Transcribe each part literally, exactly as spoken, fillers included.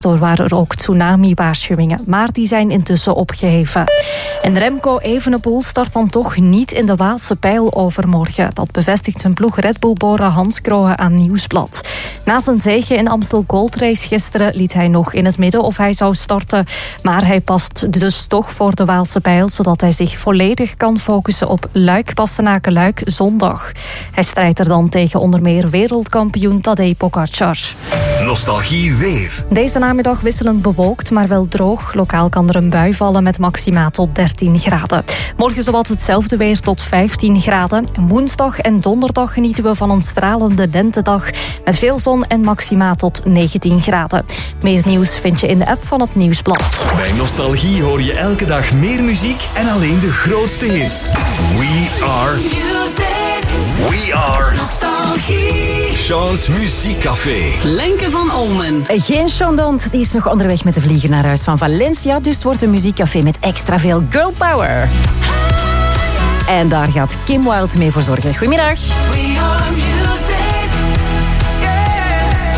Door waren er ook tsunami-waarschuwingen, maar die zijn intussen opgeheven. En Remco Evenepoel start dan toch niet in de Waalse Pijl overmorgen. Dat bevestigt zijn ploeg Red Bull-borer Hans Krohe aan Nieuwsblad. Na zijn zege in Amstel Gold Race gisteren liet hij nog in het midden of hij zou starten. Maar hij past dus toch voor de Waalse Pijl, zodat hij zich volledig kan focussen op Luik-Bastenaken-Luik zondag. Hij strijdt er dan tegen onder meer wereldkampioen Tadej Pogacar. Nostalgie weer. Deze namiddag wisselend bewolkt, maar wel droog. Lokaal kan er een bui vallen met maxima tot dertien graden. Morgen zowat hetzelfde weer tot vijftien graden. Woensdag en donderdag genieten we van een stralende lentedag met veel zon en maxima tot negentien graden. Meer nieuws vind je in de app van het Nieuwsblad. Bij Nostalgie hoor je elke dag meer muziek en alleen de grootste hits. We are music. We are Nostalgie. Sean's Muziekcafé. Lenke van Olmen. Geen Chandant, die is nog onderweg met de vlieger naar huis van Valencia. Dus het wordt een muziekcafé met extra veel girl power. En daar gaat Kim Wilde mee voor zorgen. Goedemiddag. We are music. Yeah.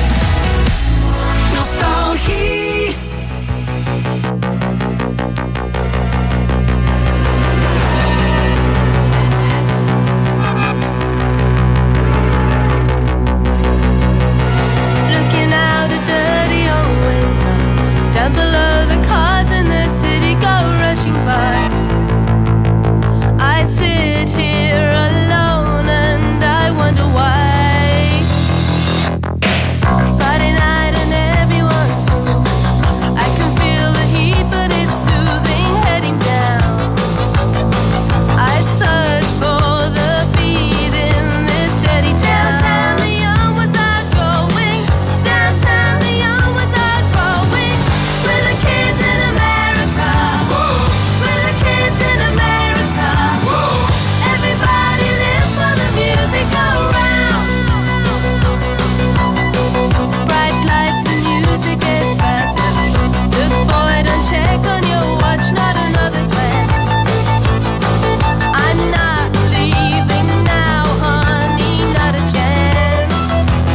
Nostalgie. Below the cars in the city go rushing by. I sit here alone and I wonder why. Friday night and everyone's moving. I can feel the heat but it's soothing heading down. I search for the beat in this steady town. Downtown Leon was I going. Downtown Leon was I going. We're the kids in America. Whoa. We're the kids in America. Whoa. Everybody live for the music around. Bright lights and music gets faster. Look boy, don't check on your watch, not another glance. I'm not leaving now, honey, not a chance.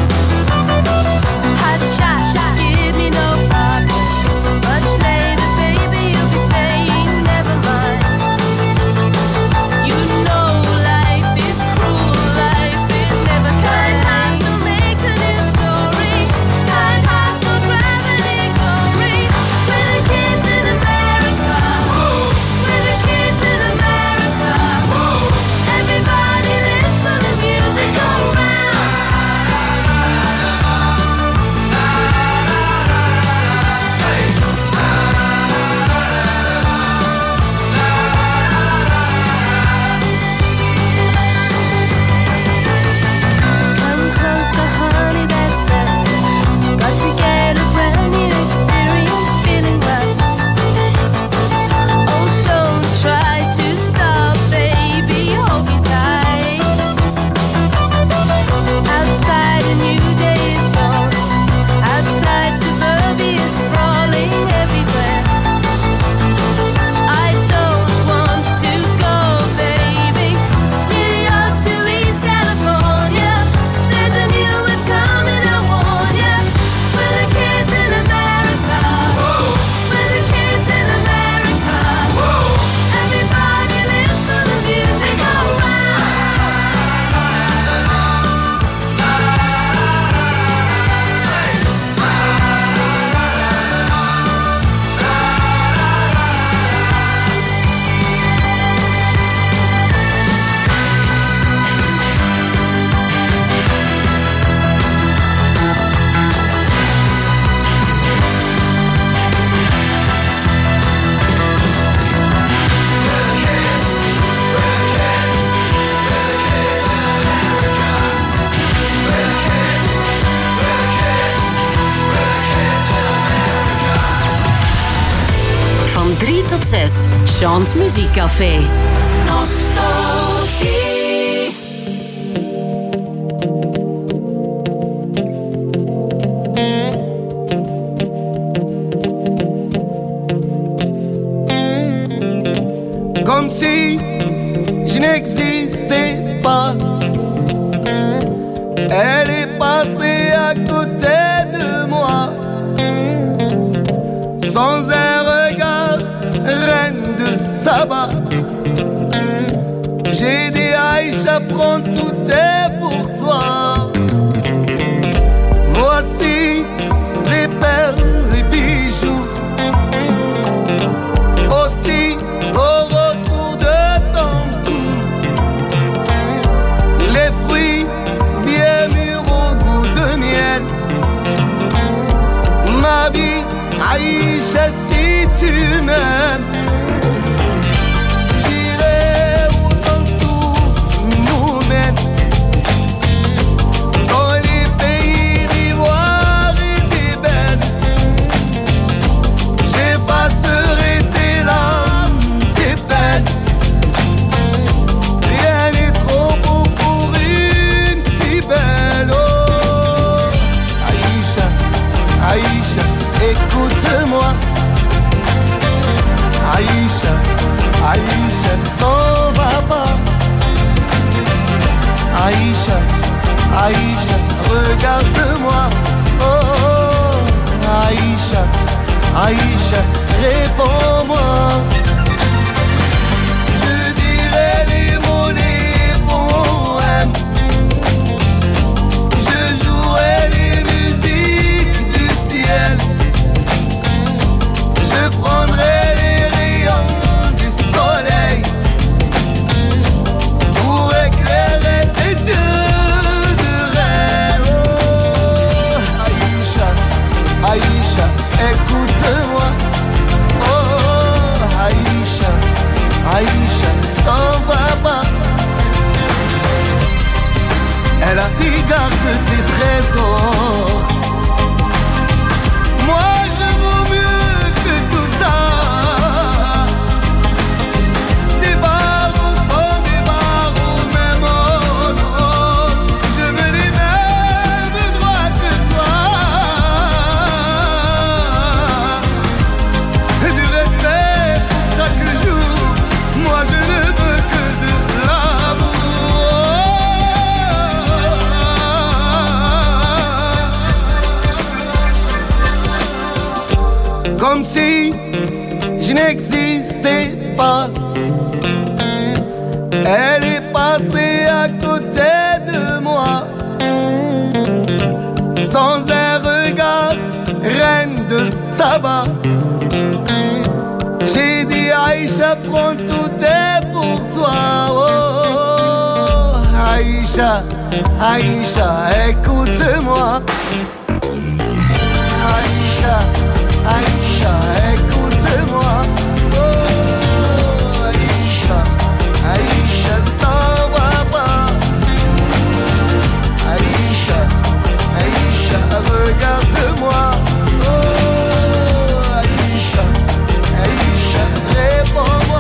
Hot shot, give me no problems. Much later, baby, you'll be saying never mind. You know life is cruel, life is never kind. Hearts will make a new story. Kind hearts will gravity glory. We're the kids in America. We're the kids in America. Everybody lives for the music around. Come closer, honey, that's better. Got to get a brand new experience, feeling right. Oh, don't try to stop, baby, hold me tight. Outside a new day is born. Outside suburbia sprawling everywhere. I don't want to go, baby. New York to East California. There's a new one coming, I warn ya. We're the kids in America. We're the kids in America. Everybody lives for the music around. Van drie tot zes. Sean's Muziekcafé. Nostalgie. Comme si je n'existais pas. Elle est passée à côté de moi. sans un regard, reine de Saba. J'ai dit Aïcha, prends tout est pour toi. Voici les perles, les bijoux. Aussi au retour de ton cou, les fruits bien mûrs au goût de miel. Ma vie, Aïcha, si tu m'aimes, j'irai où ton souffle nous mène. Dans les pays d'ivoire et d'ébène, j'effacerai tes larmes, tes peines. Rien n'est trop beau pour une si belle. Oh, Aïcha, Aïcha, écoute-moi. Aïcha, Aïcha, t'en vas pas. Aïcha, Aïcha, regarde-moi. Oh, oh, Aïcha, Aïcha, réponds-moi. Je dirai les mots, les poèmes. Je jouerai les musiques du ciel. Je prendrai les rayons du soleil pour éclairer tes yeux de reine. Oh, Aïcha, Aïcha, écoute-moi. Oh, Aïcha, Aïcha, t'en vas pas. Elle a dit garde tes trésors. Moi je vaux mieux que tout ça. Des barreaux sans des barreaux, même oh non. Je veux les mêmes droits que toi. Et du respect pour chaque jour. Moi je ne veux que de l'amour. Comme si je n'existais pas. Elle est passée à côté de moi. Sans un regard, reine de Saba. J'ai dit Aïcha, prends tout est pour toi. Oh, Aïcha, Aïcha, écoute-moi. Aïcha, Aïcha, écoute-moi. Oh, Aïcha, Aïcha, t'en vas pas. Aïcha, Aïcha, regarde-moi. Oh, Aïcha, Aïcha, réponds-moi.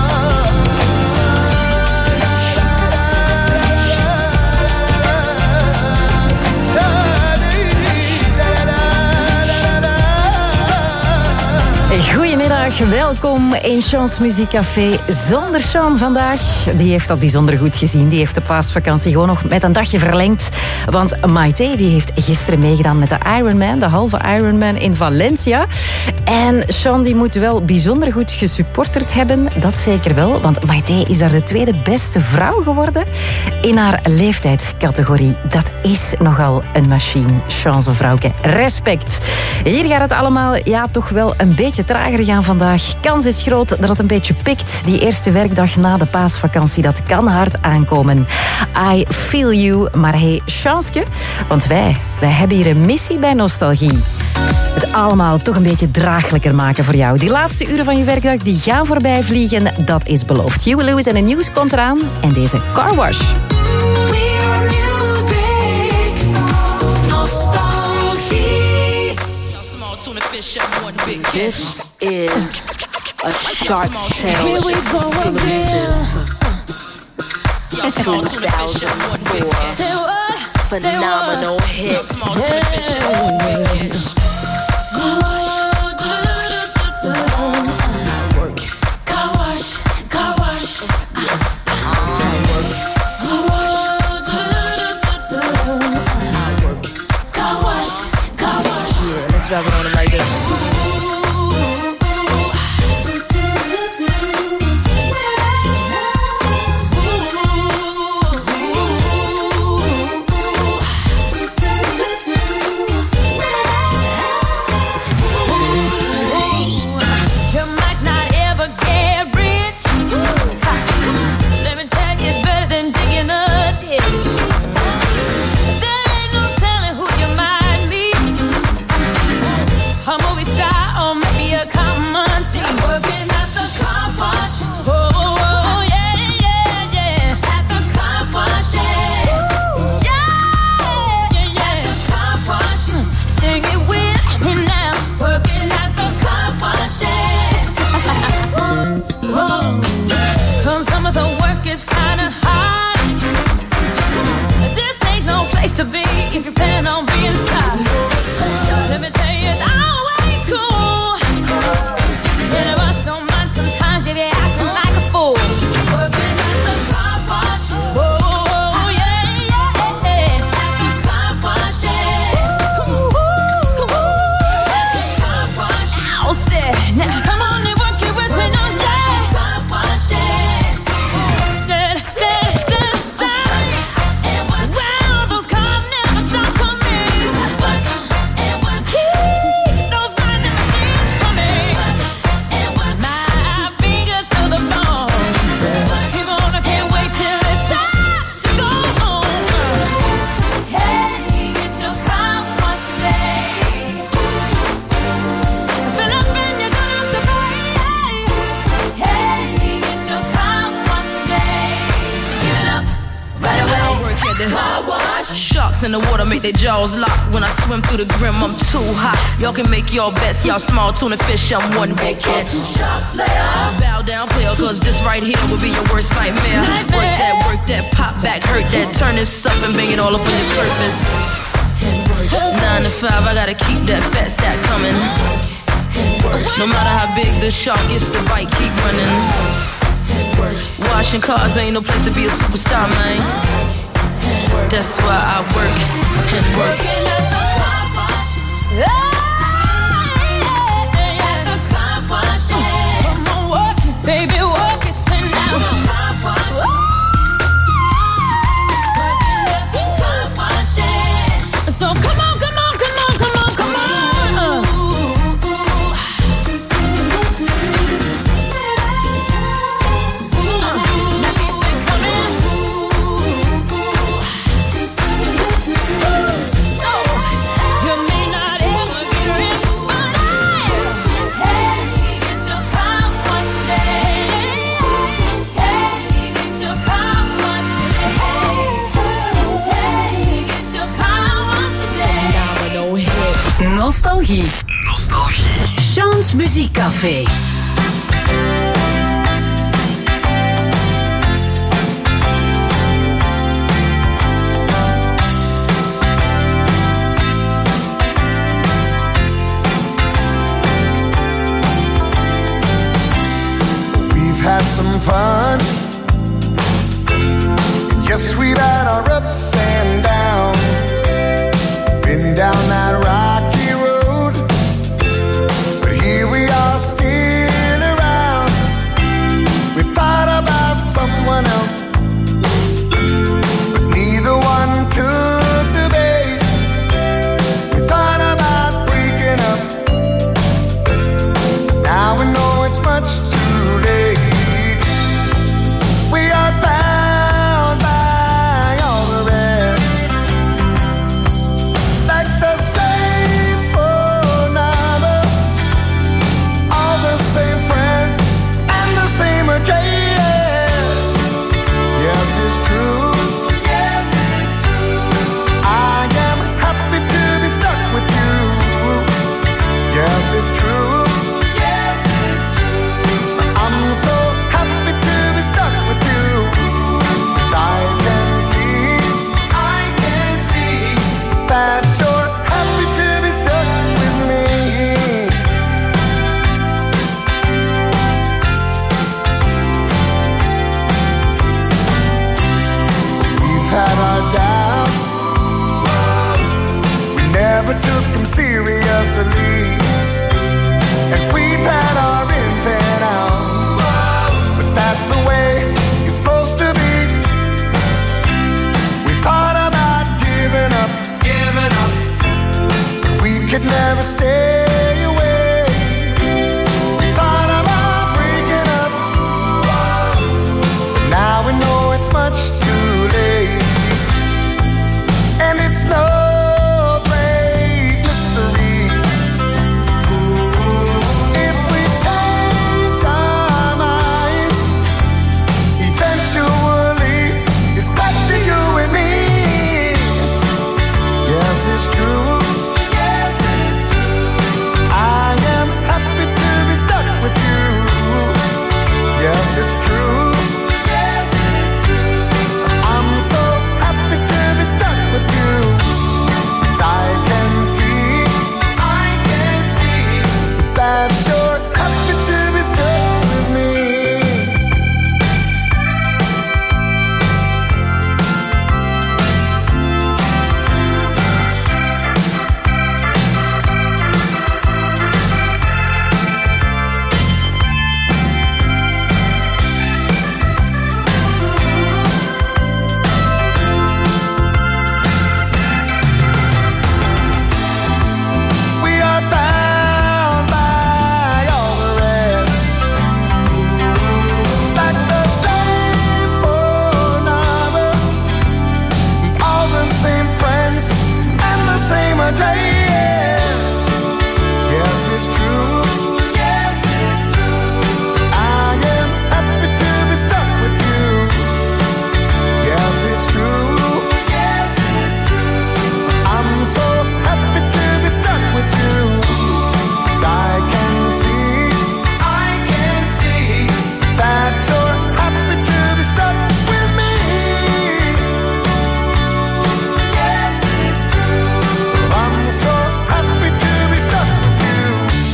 Goedemiddag, welkom in Sean's Muziekcafé. Zonder Sean vandaag. Die heeft dat bijzonder goed gezien. Die heeft de paasvakantie gewoon nog met een dagje verlengd. Want Maite die heeft gisteren meegedaan met de Ironman, de halve Ironman in Valencia. En Sean die moet wel bijzonder goed gesupporterd hebben. Dat zeker wel, want Maite is daar de tweede beste vrouw geworden in haar leeftijdscategorie. Dat is nogal een machine. Sean zijn vrouwke. Respect. Hier gaat het allemaal ja, toch wel een beetje trager gaan vandaag. Kans is groot dat het een beetje pikt. Die eerste werkdag na de paasvakantie, dat kan hard aankomen. I feel you. Maar hey, chanske, want wij, wij hebben hier een missie bij Nostalgie. Het allemaal toch een beetje draaglijker maken voor jou. Die laatste uren van je werkdag die gaan voorbij vliegen, dat is beloofd. Huey Lewis en het nieuws komt eraan. En deze Car Wash. We are music, nostalgie. This is a Shark Tank. Here we go again. two thousand four phenomenal hit. Driving on them like this. in the water make their jaws lock. When I swim through the grim, I'm too hot. Y'all can make your bets, y'all small tuna fish, I'm one big catch. Bow down, player, cause this right here will be your worst nightmare. Work that, work that, pop back, hurt that, turn this up and bang it all up on your surface. Nine to five, I gotta keep that fat stack coming. No matter how big the shark is, the bite keep running. Washing cars ain't no place to be a superstar, man. That's why I work and work. Come on, work it, baby, work it, sit down. So come on, come on, come on, come on, come on. Uh. Nostalgie. Nostalgie. Sean's Muziekcafé. We've had some fun. Yes, we've had our ups and downs. Been down that rocky road, but here we are still around.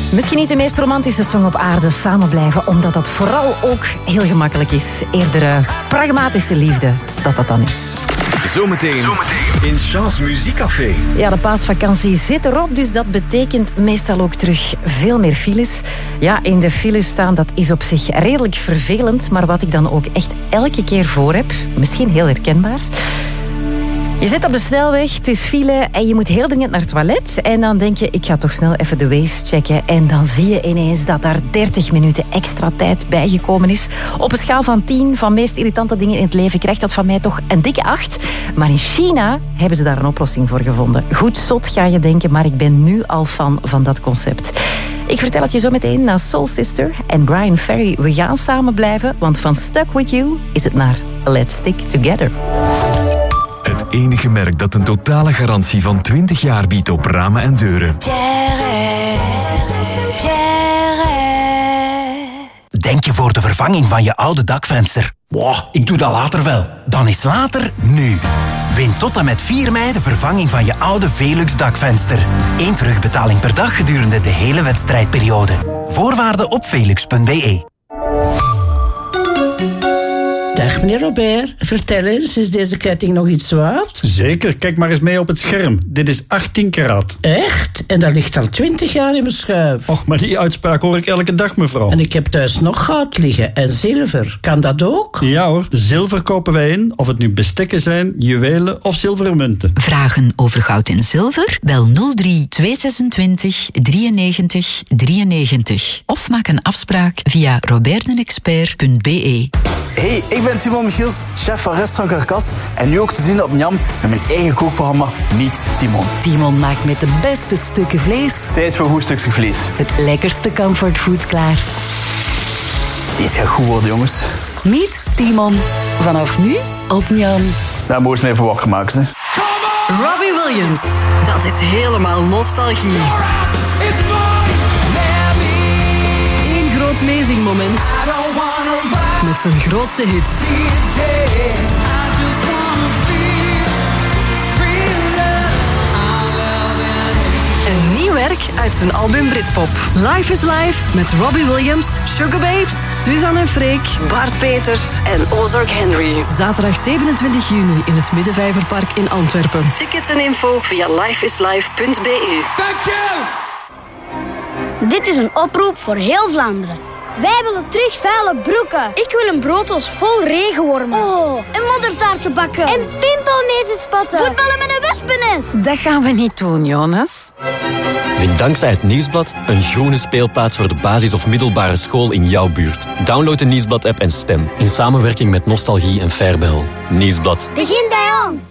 Misschien niet de meest romantische song op aarde, Samen blijven, omdat dat vooral ook heel gemakkelijk is. Eerder uh, pragmatische liefde, dat dat dan is. Zometeen in Chance Muziekcafé. Ja, de paasvakantie zit erop, dus dat betekent meestal ook terug veel meer files. Ja, in de files staan, dat is op zich redelijk vervelend, maar wat ik dan ook echt elke keer voor heb, misschien heel herkenbaar. Je zit op de snelweg, het is file en je moet heel dringend naar het toilet. En dan denk je, ik ga toch snel even de Waze checken. En dan zie je ineens dat daar dertig minuten extra tijd bijgekomen is. Op een schaal van tien van meest irritante dingen in het leven krijgt dat van mij toch een dikke acht. Maar in China hebben ze daar een oplossing voor gevonden. Goed zot ga je denken, maar ik ben nu al fan van dat concept. Ik vertel het je zo meteen na Soul Sister en Brian Ferry. We gaan samen blijven, want van Stuck With You is het naar Let's Stick Together. Het enige merk dat een totale garantie van twintig jaar biedt op ramen en deuren. Pierre, Pierre. Denk je voor de vervanging van je oude dakvenster? Wow, ik doe dat later wel. Dan is later nu. Win tot en met vier mei de vervanging van je oude Velux dakvenster. Eén terugbetaling per dag gedurende de hele wedstrijdperiode. Voorwaarden op velux punt b e. Dag meneer Robert, vertel eens, is deze ketting nog iets waard? Zeker, kijk maar eens mee op het scherm. Dit is achttien karaat. Echt? En dat ligt al twintig jaar in mijn schuif. Och, maar die uitspraak hoor ik elke dag, mevrouw. En ik heb thuis nog goud liggen en zilver. Kan dat ook? Ja hoor, zilver kopen wij in, of het nu bestekken zijn, juwelen of zilveren munten. Vragen over goud en zilver? Bel nul drie tweehonderdzesentwintig drieënnegentig drieënnegentig. Of maak een afspraak via roberdenexpert punt b e. Hey, ik ben Timon Michiels, chef van restaurant Carkas en nu ook te zien op Njam met mijn eigen kookprogramma Meet Timon. Timon maakt met de beste stukken vlees Tijd voor een goed stukje vlees. het lekkerste comfortfood klaar. Deze gaat goed worden, jongens. Meet Timon. Vanaf nu op Njam. Daar moest mij voor wakker maken, hè. Robbie Williams. Dat is helemaal nostalgie. Eén groot meezingmoment. Met zijn grootste hits. En nieuw werk uit zijn album Britpop. Life is Life met Robbie Williams, Sugar Babes, Suzanne en Freek, Bart Peters en Ozark Henry. Zaterdag zevenentwintig juni in het Middenvijverpark in Antwerpen. Tickets en info via lifeislife punt b e. Thank you! Dit is een oproep voor heel Vlaanderen. Wij willen terug vuile broeken. Ik wil een brooddoos vol regenwormen. Oh, en moddertaarten bakken. En pimpelmezen spotten. Voetballen met een wespennest. Dat gaan we niet doen, Jonas. Win dankzij het Nieuwsblad een groene speelplaats voor de basis- of middelbare school in jouw buurt. Download de Nieuwsblad-app en stem. In samenwerking met Nostalgie en Fairbel. Nieuwsblad. Begin bij ons.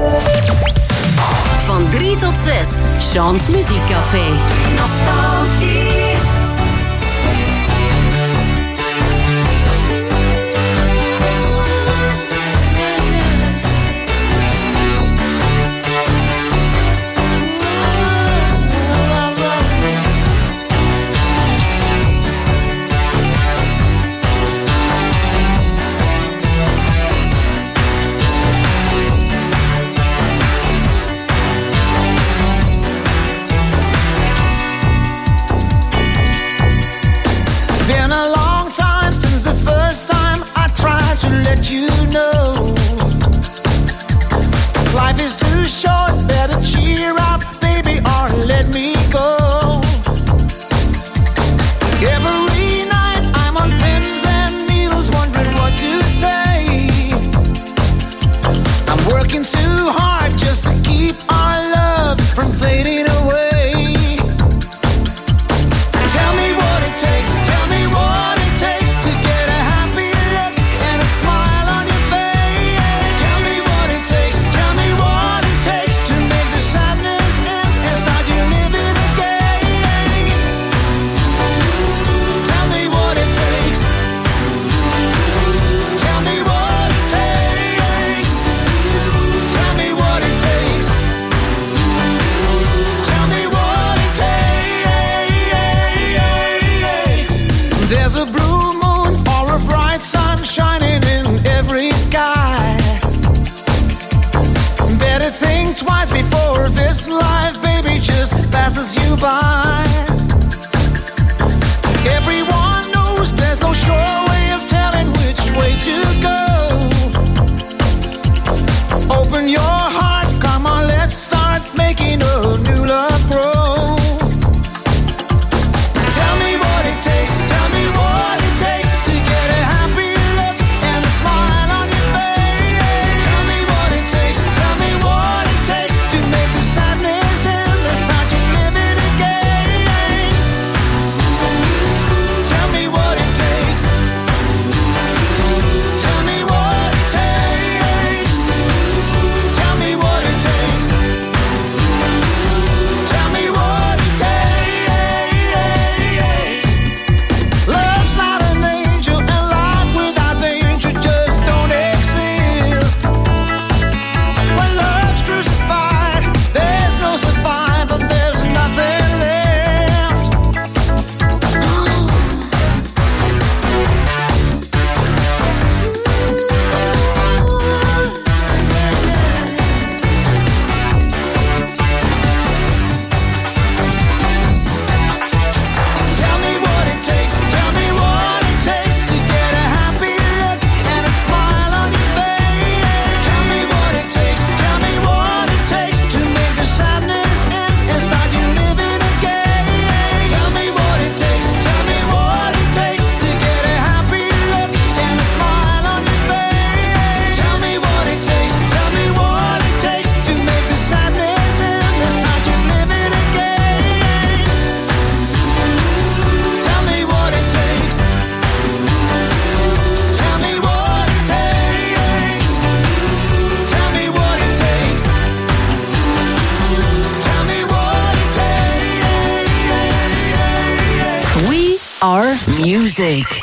Van drie tot zes. Chance Muziekcafé. Nostalgie. To let you know life is too short, better cheer up, baby, or let me go. Every night I'm on pins and needles, wondering what to say. I'm working too hard just to keep our love from fading away. Tell me what it takes, tell me what it takes to get a happy look and a smile on your face. Tell me what it takes, tell me what it takes to make the sadness end and start you living again. Tell me what it takes. Tell me what it takes. Tell me what it takes. Tell me what it takes. There's a blue moon or a bright sun shining in every sky. Better think twice before this life, baby, just passes you by. are music.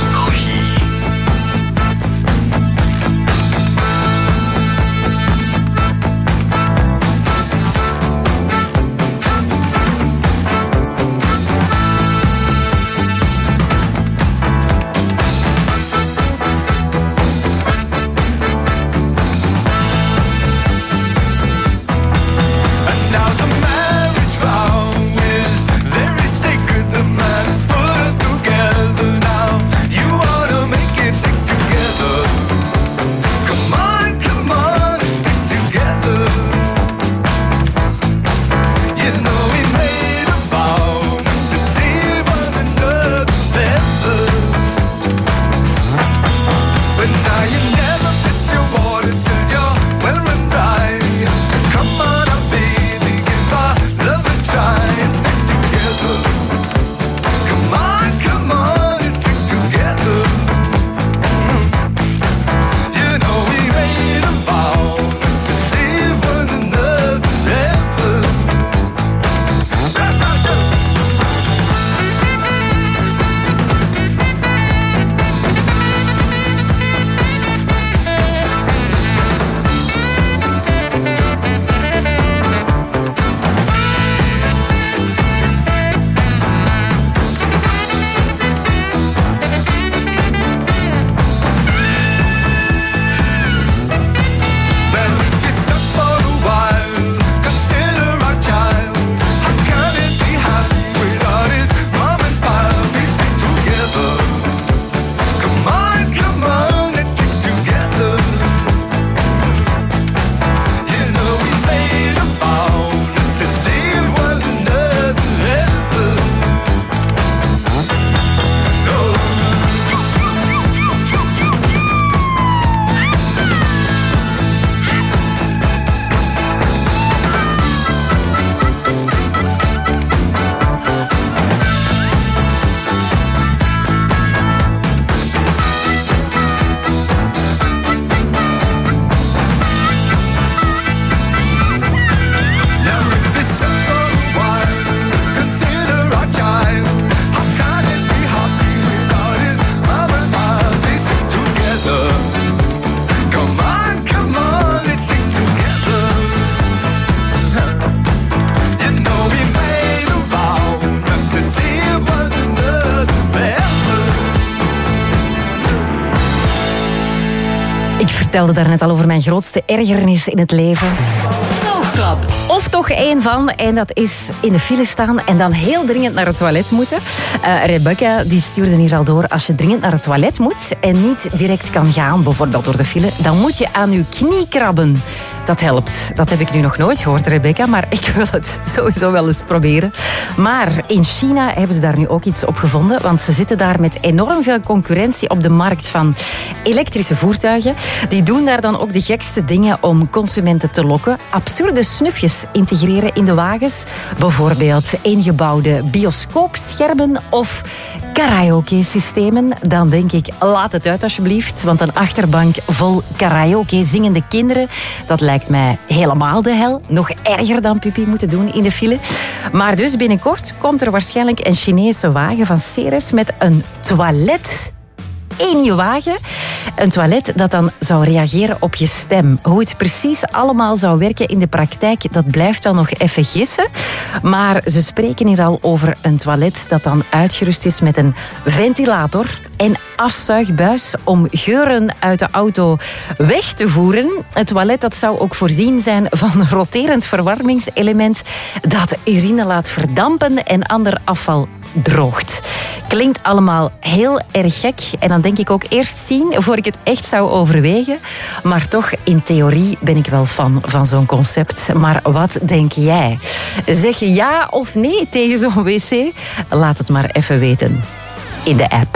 Ik vertelde daarnet al over mijn grootste ergernis in het leven. Oogklap. Of toch één van, en dat is in de file staan en dan heel dringend naar het toilet moeten. Uh, Rebecca die stuurde hier al door, als je dringend naar het toilet moet en niet direct kan gaan, bijvoorbeeld door de file, dan moet je aan je knie krabben. Dat helpt. Dat heb ik nu nog nooit gehoord, Rebecca, maar ik wil het sowieso wel eens proberen. Maar in China hebben ze daar nu ook iets op gevonden, want ze zitten daar met enorm veel concurrentie op de markt van elektrische voertuigen. Die doen daar dan ook de gekste dingen om consumenten te lokken. Absurde snufjes integreren in de wagens. Bijvoorbeeld ingebouwde bioscoopschermen of karaoke-systemen. Dan denk ik, laat het uit alsjeblieft, want een achterbank vol karaoke zingende kinderen, dat lijkt mij helemaal de hel. Nog erger dan pipi moeten doen in de file. Maar dus binnenkort komt er waarschijnlijk een Chinese wagen van Ceres met een toilet in je wagen. Een toilet dat dan zou reageren op je stem. Hoe het precies allemaal zou werken in de praktijk, dat blijft dan nog even gissen. Maar ze spreken hier al over een toilet dat dan uitgerust is met een ventilator en afzuigbuis om geuren uit de auto weg te voeren. Het toilet dat zou ook voorzien zijn van een roterend verwarmingselement dat urine laat verdampen en ander afval droogt. Klinkt allemaal heel erg gek en dan denk ik ook eerst zien voor ik het echt zou overwegen. Maar toch, in theorie ben ik wel fan van zo'n concept. Maar wat denk jij? Zeg je ja of nee tegen zo'n wc? Laat het maar even weten in de app.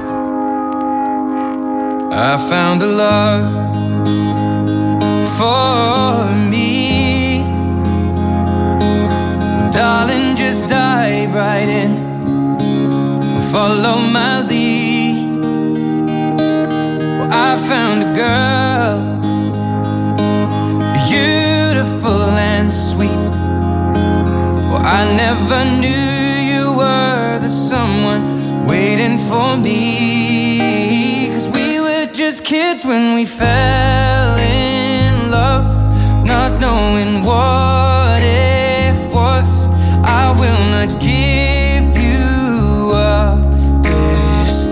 I found a love for me. Darling, just dive right in. Follow my lead. Well, I found a girl, beautiful and sweet. Well, I never knew you were the someone waiting for me. Cause we were just kids when we fell in love, not knowing what it was. I will not give you up this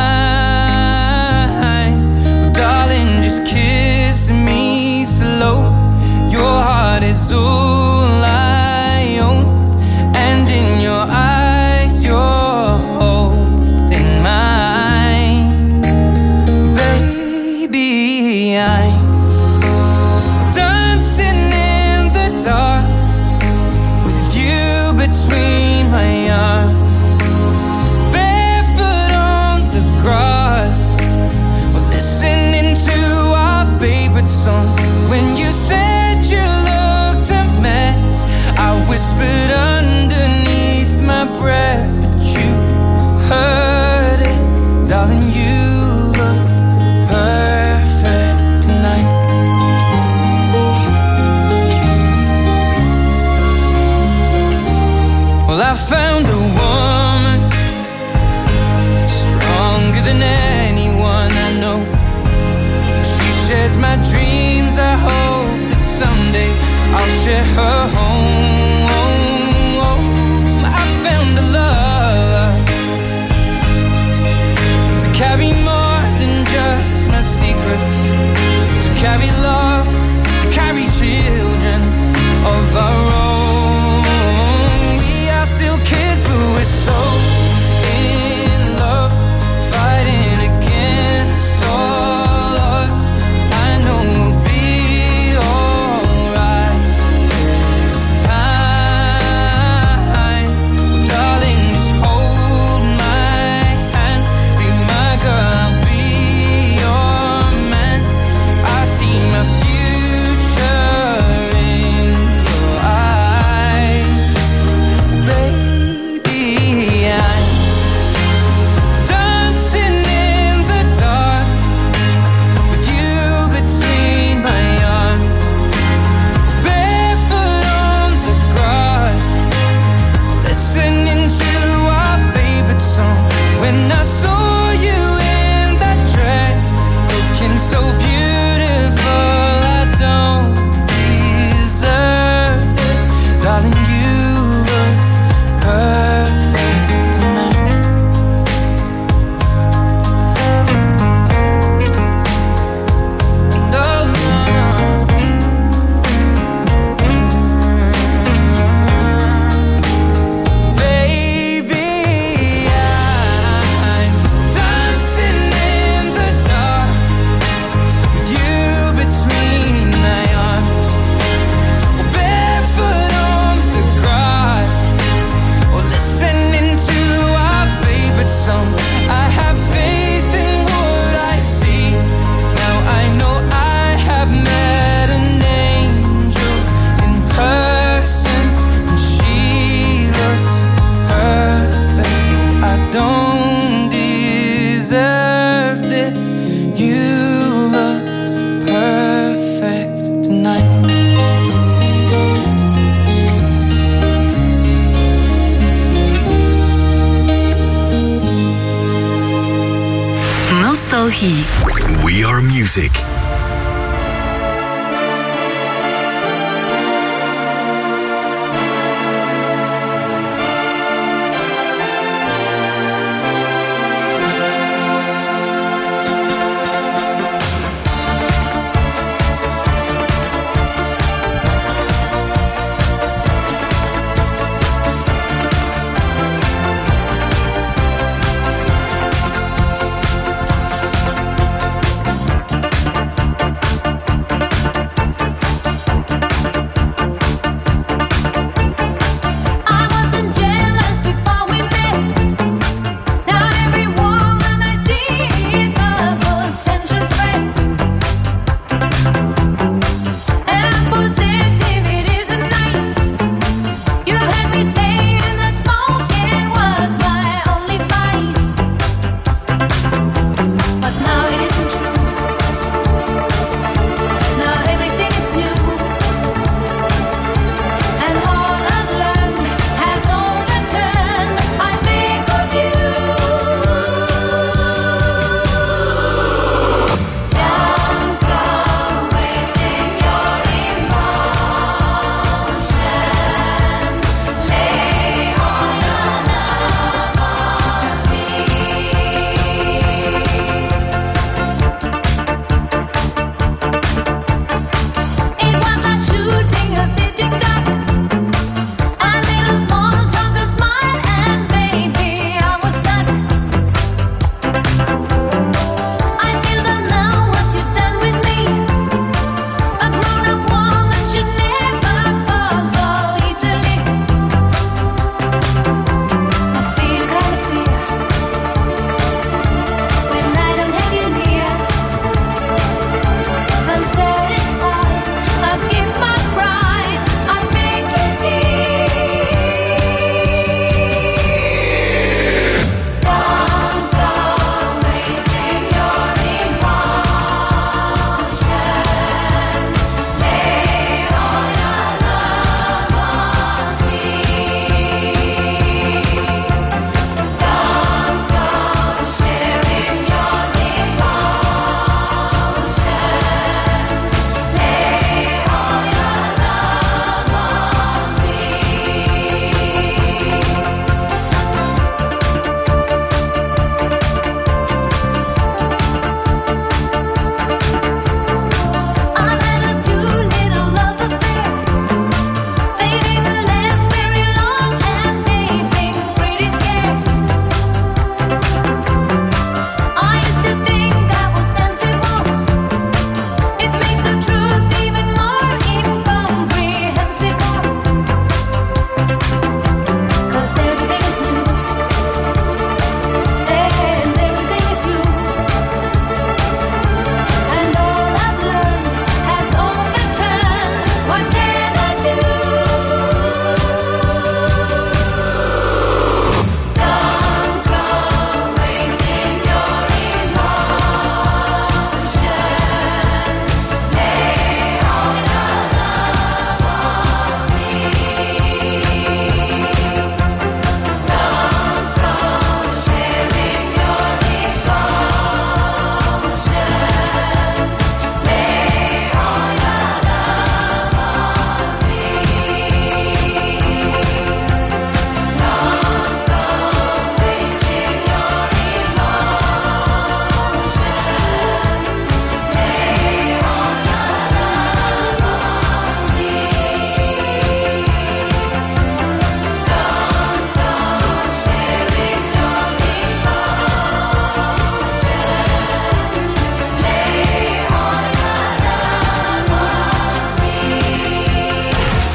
time, darling, just kiss me slow. Your heart is all I own, and in your eyes you're holding mine. Baby, I'm dancing in the dark with you between my arms, barefoot on the grass, we're listening to our favorite song. When you said you looked a mess, I whispered underneath my breath, but you heard it, darling, you look perfect tonight. Well, I found a woman stronger than anyone I know. She shares my dreams. I hope that someday I'll share her home. I found a love to carry more than just my secrets, to carry love, to carry children of our own. We are still kids, but we're so in love, fighting against all odds. I know we'll be alright this time. Darling, just hold my hand, be my girl, I'll be your man. I see my future in your eyes. Baby, I'm dancing in the dark with you between my arms, barefoot on the grass, listening to our favorite song. When I saw you in that dress, looking so beautiful, I don't deserve this, darling, you look perfect tonight. No, no, no. Baby, I'm dancing in the dark with you between my arms, or barefoot on the grass, or listening to our favorite song. I have faith in what I see. Now I know I have met an angel in person, and she looks perfect. I don't deserve this. You look perfect tonight. Nostalgie. We are music.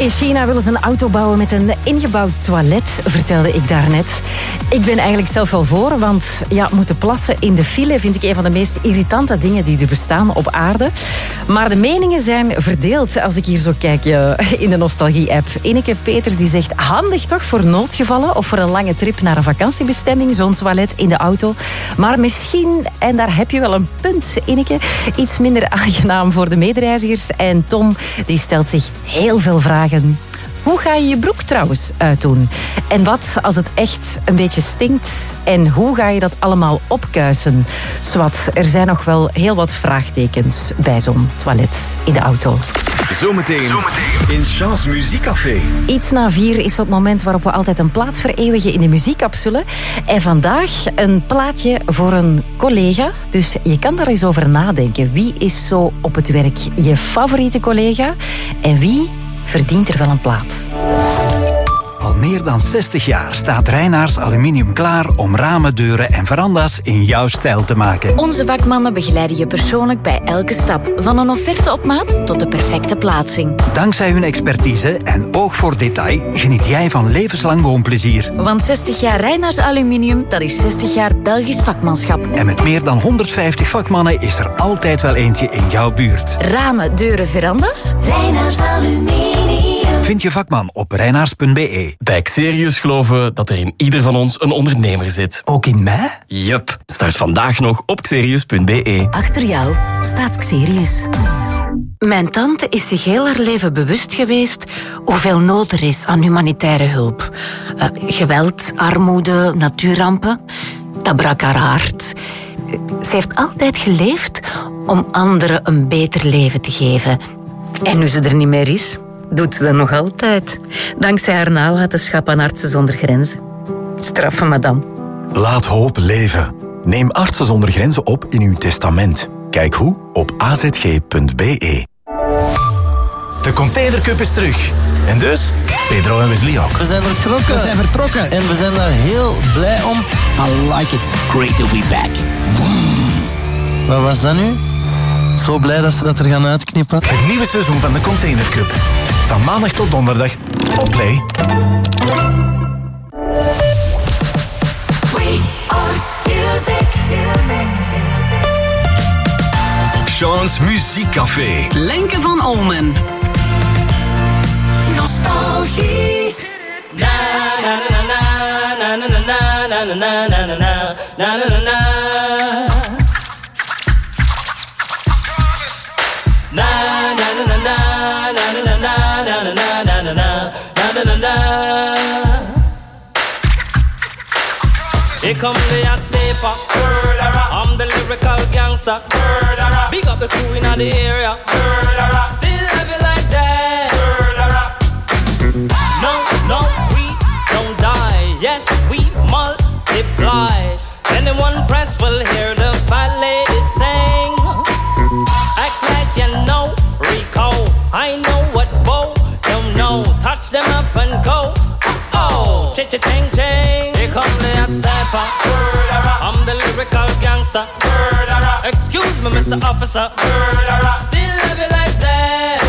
In China willen ze een auto bouwen met een ingebouwd toilet, vertelde ik daarnet. Ik ben eigenlijk zelf wel voor, want ja, moeten plassen in de file vind ik een van de meest irritante dingen die er bestaan op aarde. Maar de meningen zijn verdeeld als ik hier zo kijk uh, in de Nostalgie-app. Ineke Peters die zegt, handig toch voor noodgevallen of voor een lange trip naar een vakantiebestemming, zo'n toilet in de auto. Maar misschien, en daar heb je wel een punt, Ineke, iets minder aangenaam voor de medereizigers. En Tom die stelt zich heel veel vragen. Hoe ga je je broek trouwens uitdoen? En wat als het echt een beetje stinkt? En hoe ga je dat allemaal opkuisen? Zwat, er zijn nog wel heel wat vraagtekens bij zo'n toilet in de auto. Zometeen, Zometeen. in Chance Muziekcafé. Iets na vier is het moment waarop we altijd een plaat vereeuwigen in de muziekcapsule. En vandaag een plaatje voor een collega. Dus je kan daar eens over nadenken. Wie is zo op het werk je favoriete collega? En wie verdient er wel een plaat? Al meer dan zestig jaar staat Reinaars Aluminium klaar om ramen, deuren en veranda's in jouw stijl te maken. Onze vakmannen begeleiden je persoonlijk bij elke stap. Van een offerte op maat tot de perfecte plaatsing. Dankzij hun expertise en oog voor detail geniet jij van levenslang woonplezier. Want zestig jaar Reinaars Aluminium, dat is zestig jaar Belgisch vakmanschap. En met meer dan honderdvijftig vakmannen is er altijd wel eentje in jouw buurt. Ramen, deuren, veranda's? Reinaars Aluminium. Vind je vakman op reinaars punt b e. Bij Xerius geloven we dat er in ieder van ons een ondernemer zit. Ook in mij? Yup. Start vandaag nog op xerius punt b e. Achter jou staat Xerius. Mijn tante is zich heel haar leven bewust geweest hoeveel nood er is aan humanitaire hulp. Uh, geweld, armoede, natuurrampen. Dat brak haar hart. Ze heeft altijd geleefd om anderen een beter leven te geven. En nu ze er niet meer is, doet ze dat nog altijd. Dankzij haar nalatenschap aan Artsen zonder Grenzen. Straffe madame. Laat hoop leven. Neem Artsen zonder Grenzen op in uw testament. Kijk hoe op a z g punt b e. De Container Cup is terug. En dus, Pedro en Wesley ook. We zijn vertrokken. We zijn vertrokken. En we zijn daar heel blij om. I like it. Great to be back. Wat was dat nu? Zo blij dat ze dat er gaan uitknippen. Het nieuwe seizoen van de Container Cup. Van maandag tot donderdag op Play. We are music. Chance Muziekcafé. Lenke van Olmen. Nostalgie. Na na na na na na na na na na na na na na na na. Na na na na na na na na na na na na na na na na. Here come the hot stepper. I'm the lyrical gangster. Big up the crew in the area. Still have it like that. No, no, we don't die. Yes, we multiply. Anyone press will hear the fat lady sing. Act like you know Rico. I know what Bo don't know. Touch them up and go. Oh, cha cha ching ching. Here come the hot stepper. I'm the lyrical gangster. Excuse me, Mister Officer. Still love it like that.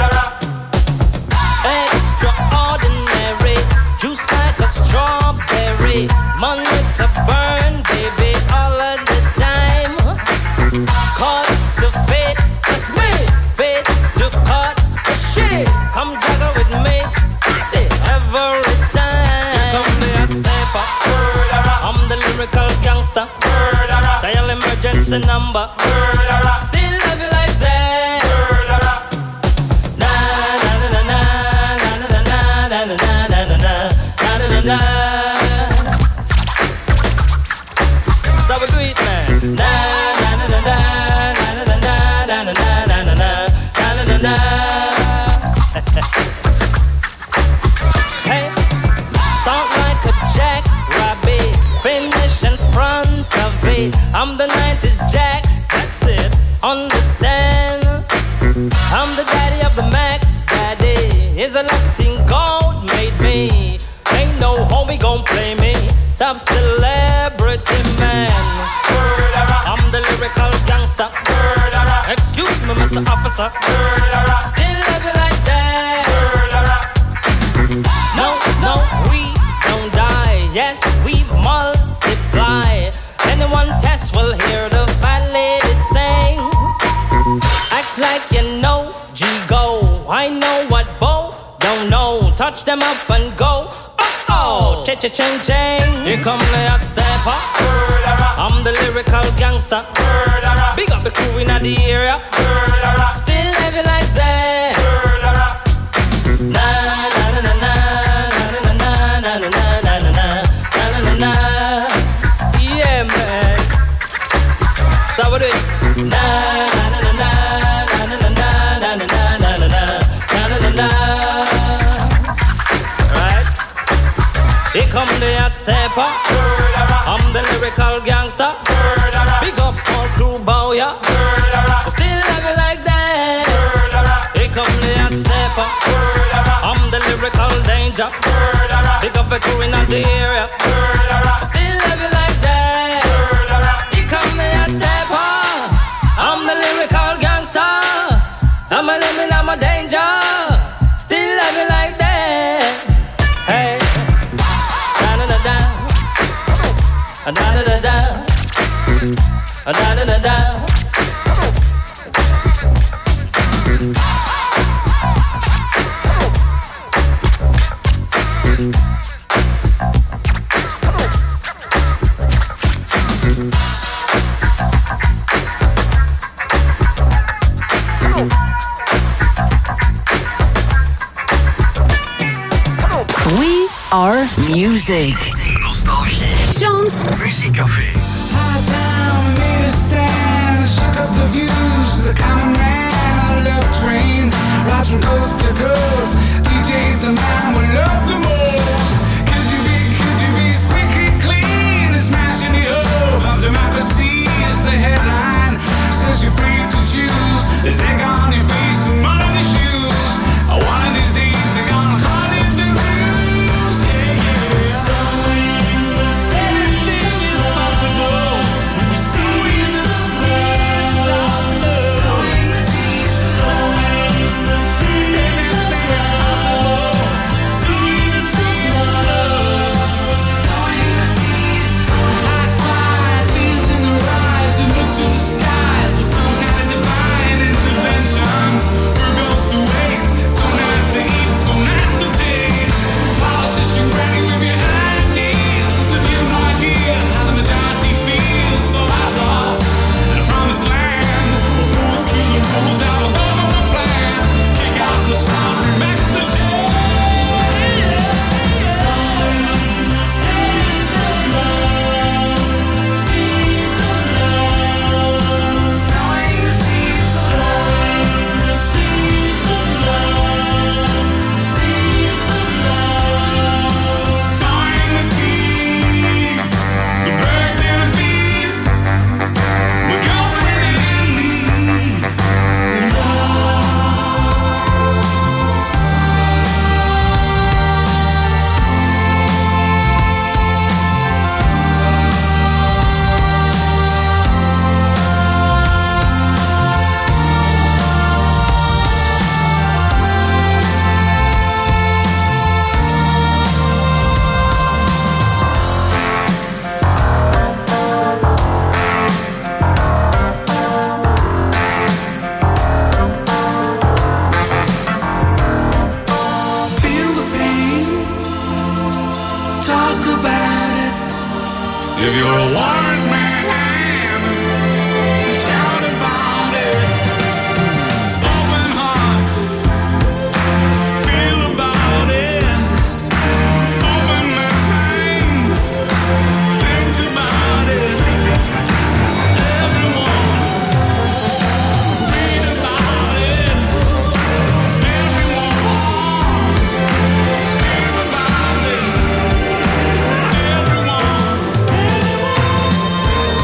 Extraordinary, juice like a strawberry. Money to burn, baby, all of the time. Caught the fate, it's me. Fate to cut the shit. Come juggle with me, say every time. Come the hot stepper. I'm the lyrical gangster. Dial emergency number. Still love you like that. Na na na na na na na na na na na na na na. So we do it, man. Na na na na na na na na na na na na na na na. Hey, start like a jackrabbit, finish in front of it. I'm the nineties Jack, that's it. Understand? I'm the daddy of the Mac. Daddy is a Latin gold made me. Ain't no homie gon' play me. Top celebrity man. I'm the lyrical gangster. Excuse me, Mister Officer. Still love you like that. No, no, we don't die. Yes, we multiply. Anyone test will hear the fat lady sing. Act like you know, G go. I know what Bo don't know. Touch them up and go. Oh oh, cha cha ching ching. Here come the hot stepper. I'm the lyrical gangster. Big up the crew in the area. Still heavy like that. Na na na na na na na na na na na na na na. Yeah man. So what do it? Na na na na na na na na na na na na na na na. Right. Here come the hot stepper. I'm the lyrical gangster. Big up all crew bow ya. Still have it like that. Here come the hot stepper. I'm the lyrical danger. Big up the crew in the area. Still have it like that. Here come the hot stepper. I'm the lyrical gangster. I'm a limit, I'm a danger. Still have it like that. Hey. Da da da da. Da da da da. Da da da da. We are music. Nostalgie. Sean's Muziekcafé. High town, we made a stand, shook up the views of the common man on a love train, rides from coast to coast. D J's the man we love the most. Could you be, could you be squeaky clean and smashing the hope of democracy is the headline. Says you're free to choose. There's egg on your face and mud on your shoes. One of these days they're gonna cut it the news. Yeah, yeah. Somewhere in the city, anything is possible. Sowing the seeds of love. Sowing the seeds. Somewhere in the city, anything is possible. Sowing the seeds of love. Sowing the seeds. I spy tears in the rise and look to the skies for some kind of divine intervention. Who goes to waste? So nice to eat, so nice to taste. Politician ready with your ideas. If you have no idea how the majority feels, so I thought in a promised land, opposed to the rules out of government plan. Kick out the strong, bring back the jail. Somewhere in the seeds of love, seeds of love. Sowing the seeds, sowing the seeds of love, seeds of love. Sowing the seeds, the birds and the bees, we're going in me in love. Feel the pain, talk about it. If you're a warrant man, shout about it. Open hearts, feel about it. Open minds, think about it. Everyone, read about it. Everyone, scream about it. Everyone.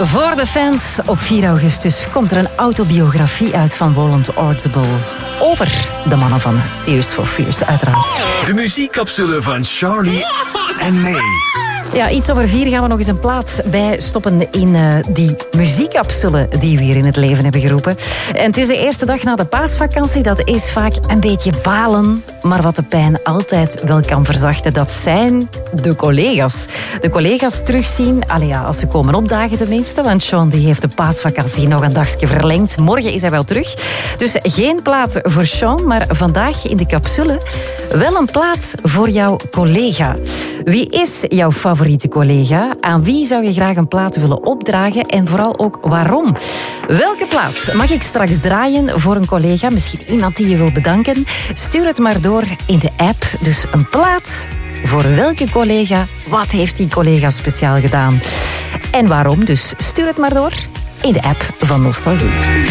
Voor de fans, op vier augustus komt er een autobiografie uit van Roland Orzabal. Over de mannen van Tears for Fears, uiteraard. De muziekcapsule van Charlie en May. Ja, iets over vier gaan we nog eens een plaat bij stoppen in uh, die muziekcapsule die we hier in het leven hebben geroepen. En het is de eerste dag na de paasvakantie. Dat is vaak een beetje balen. Maar wat de pijn altijd wel kan verzachten, dat zijn de collega's. De collega's terugzien, allee ja, als ze komen opdagen tenminste. Want Sean die heeft de paasvakantie nog een dagje verlengd. Morgen is hij wel terug. Dus geen plaat voor Sean, maar vandaag in de capsule wel een plaat voor jouw collega. Wie is jouw favoriete collega? Aan wie zou je graag een plaat willen opdragen? En vooral ook waarom? Welke plaat mag ik straks draaien voor een collega? Misschien iemand die je wil bedanken? Stuur het maar door in de app. Dus een plaat voor welke collega? Wat heeft die collega speciaal gedaan? En waarom? Dus stuur het maar door in de app van Nostalgie.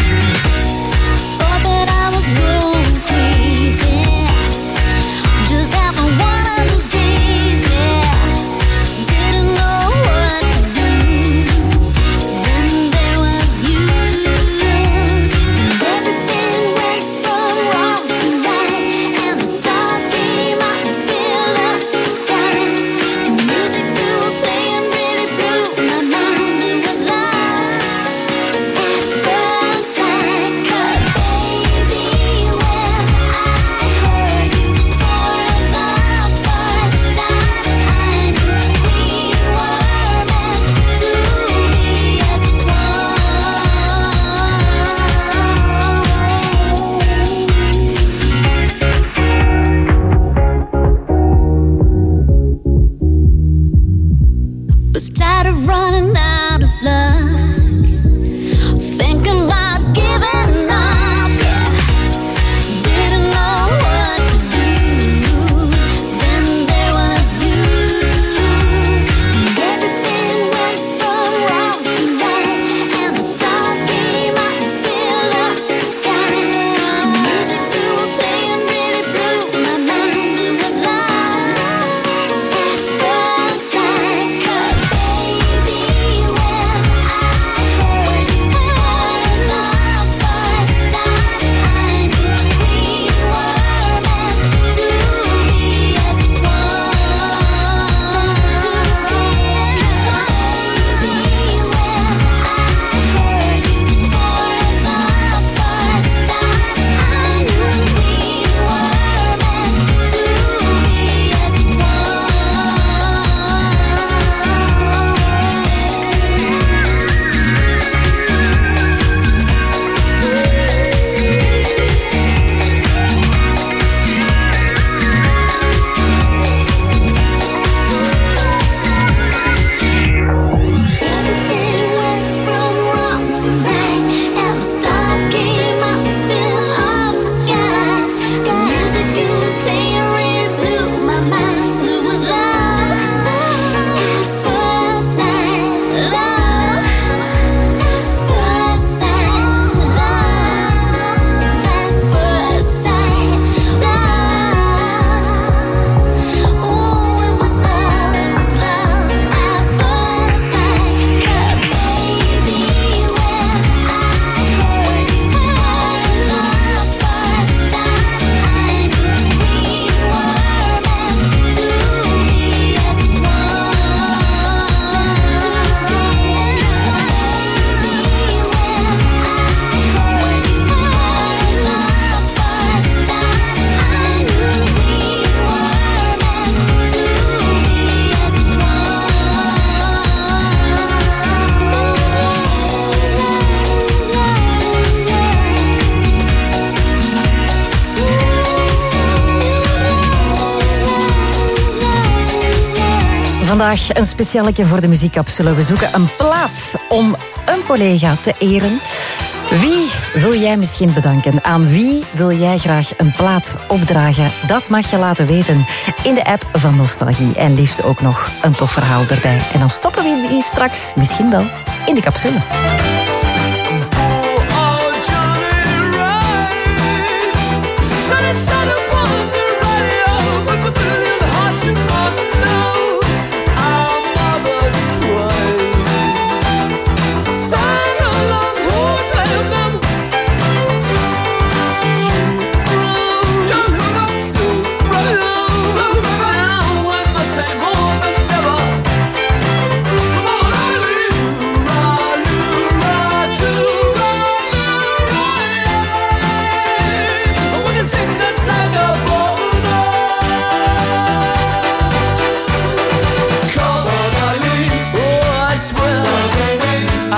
Vandaag een specialetje voor de muziekcapsule. We zoeken een plaat om een collega te eren. Wie wil jij misschien bedanken? Aan wie wil jij graag een plaat opdragen? Dat mag je laten weten in de app van Nostalgie. En liefst ook nog een tof verhaal erbij. En dan stoppen we die straks misschien wel in de capsule.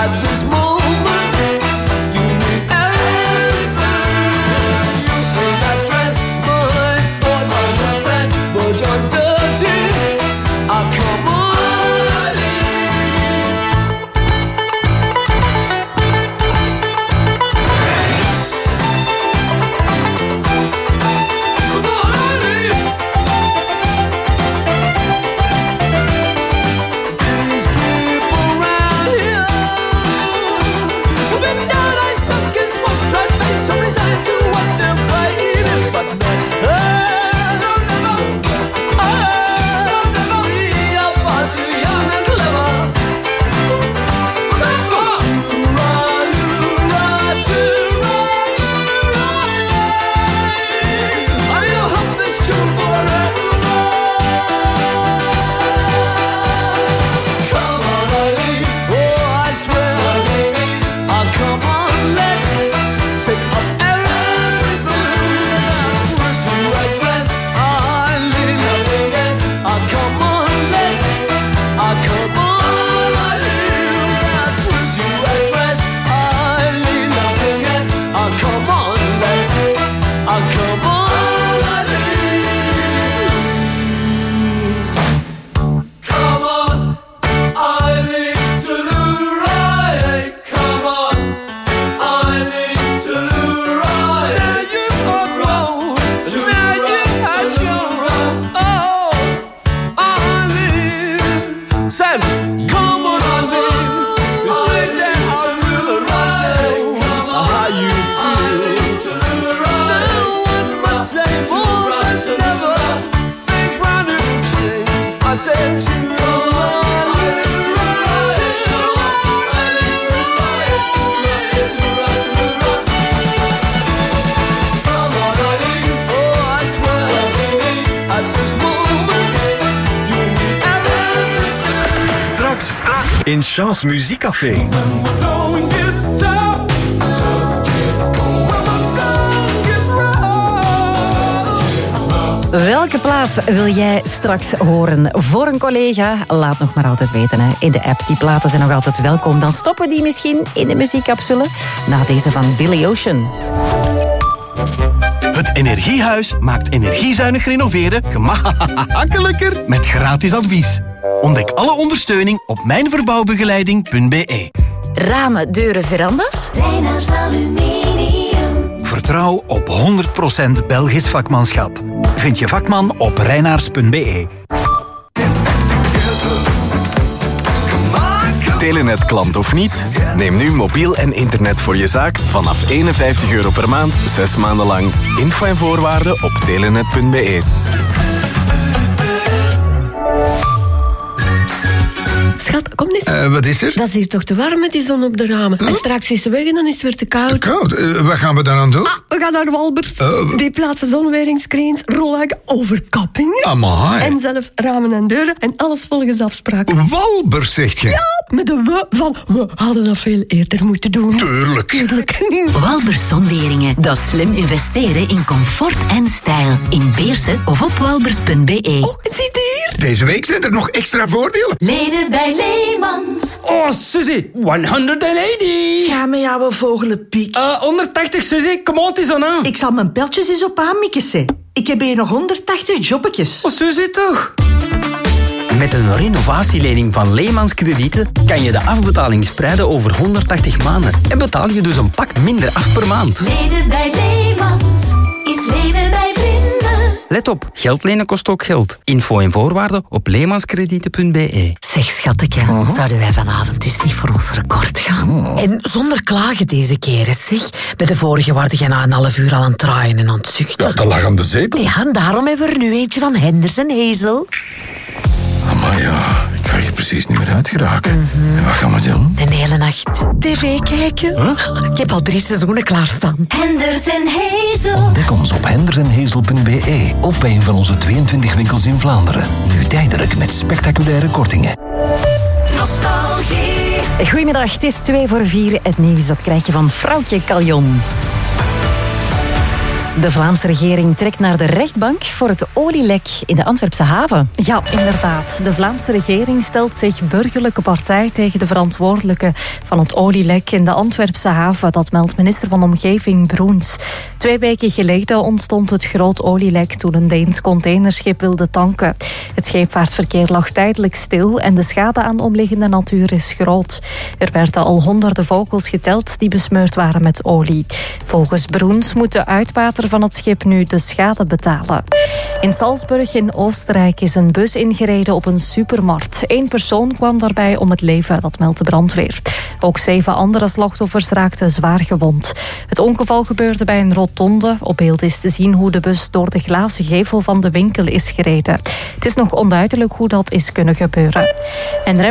at this moment. You need everything. You think I dress my thoughts on the best, but you're dirty. I come on. In Chance Muziekcafé. Welke plaat wil jij straks horen voor een collega? Laat nog maar altijd weten hè. In de app. Die platen zijn nog altijd welkom. Dan stoppen we die misschien in de muziekcapsule. Na deze van Billy Ocean. Het Energiehuis maakt energiezuinig renoveren gemakkelijker met gratis advies. Ontdek alle ondersteuning op mijnverbouwbegeleiding punt b e. Ramen, deuren, verandas? Reinaars Aluminium. Vertrouw op honderd procent Belgisch vakmanschap. Vind je vakman op reinaars punt b e. Telenet-klant of niet? Neem nu mobiel en internet voor je zaak vanaf eenenvijftig euro per maand, zes maanden lang. Info en voorwaarden op telenet punt b e. Schat, kom eens. Uh, wat is er? Dat is hier toch te warm met die zon op de ramen. Huh? En straks is ze weg en dan is het weer te koud. Te koud? Uh, wat gaan we daaraan doen? Ah, we gaan naar Walbers. Uh, die plaatsen zonweringscreens, rolluiken, overkappingen. Amai. En zelfs ramen en deuren en alles volgens afspraak. Walbers, zegt je? Ja, met een we van we hadden dat veel eerder moeten doen. Tuurlijk. Tuurlijk. Walbers Zonweringen. Dat is slim investeren in comfort en stijl. In Beersen of op walbers punt b e. Oh, zie hier. Deze week zijn er nog extra voordelen. Leden bij Leemans. Oh, Suzy, honderdtachtig. Ga met jouw vogelenpiek. Uh, honderdtachtig, Suzy, kom on, het is aan. Ik zal mijn pijltjes eens op aanmikken. Ik heb hier nog honderdtachtig jobbetjes. Oh, Suzy, toch? Met een renovatielening van Leemans Kredieten kan je de afbetaling spreiden over honderdtachtig maanden. En betaal je dus een pak minder af per maand. Leden bij Leemans is leden bij vrienden. Let op, geld lenen kost ook geld. Info en voorwaarden op leemanskredieten punt b e. Zeg, schatje, uh-huh. Zouden wij vanavond eens niet voor ons record gaan? Uh-huh. En zonder klagen deze keer, hè, zeg. Bij de vorige waren je na een half uur al aan het draaien en aan het zuchten. Ja, dat lag aan de zetel. Ja, en daarom hebben we er nu eentje van Henders en Hazel. Maar ja, ik ga hier precies niet meer uitgeraken. Mm-hmm. En wat gaan we doen? De hele nacht tv kijken. Huh? Ik heb al drie seizoenen klaarstaan. Henders en Hazel. Ontdek ons op henders en hazel punt b e of bij een van onze tweeëntwintig winkels in Vlaanderen. Nu tijdelijk met spectaculaire kortingen. Nostalgie. Goedemiddag, het is twee voor vier. Het nieuws dat krijg je van Vrouwtje Caljon. De Vlaamse regering trekt naar de rechtbank voor het olielek in de Antwerpse haven. Ja, inderdaad. De Vlaamse regering stelt zich burgerlijke partij tegen de verantwoordelijke van het olielek in de Antwerpse haven. Dat meldt minister van Omgeving Broens. Twee weken geleden ontstond het groot olielek toen een Deens containerschip wilde tanken. Het scheepvaartverkeer lag tijdelijk stil en de schade aan de omliggende natuur is groot. Er werden al honderden vogels geteld die besmeurd waren met olie. Volgens Broens moet de uitbater van het schip nu de schade betalen. In Salzburg in Oostenrijk is een bus ingereden op een supermarkt. Eén persoon kwam daarbij om het leven, dat meldt de brandweer. Ook zeven andere slachtoffers raakten zwaar gewond. Het ongeval gebeurde bij een rotonde. Op beeld is te zien hoe de bus door de glazen gevel van de winkel is gereden. Het is nog onduidelijk hoe dat is kunnen gebeuren. En